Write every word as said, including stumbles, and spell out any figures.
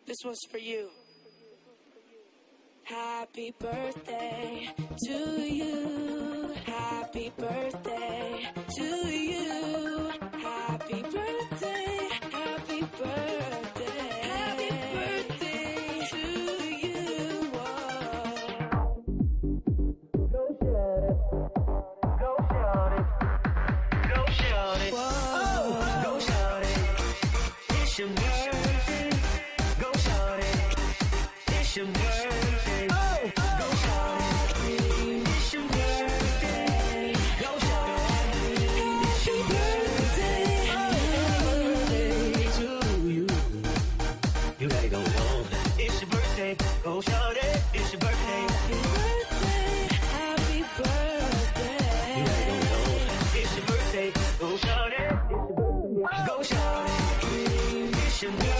This one's for you. Happy birthday to you. Happy birthday to you. Happy birthday. Happy birthday. Happy birthday to you. Whoa. Go shout it. Go shout it. Go shout it. Whoa. Go shout it. It's your birthday. Go shout it. It's your birthday. Oh, go shout it. It's your birthday. Go shout it. It's your birthday. Happy birthday to you. You gotta go home. It's your birthday. Go shout it. It's your birthday. Happy birthday. Happy birthday. You gotta go home. It's your birthday. Go shout it. It's your birthday. Go shout it. It's your birthday.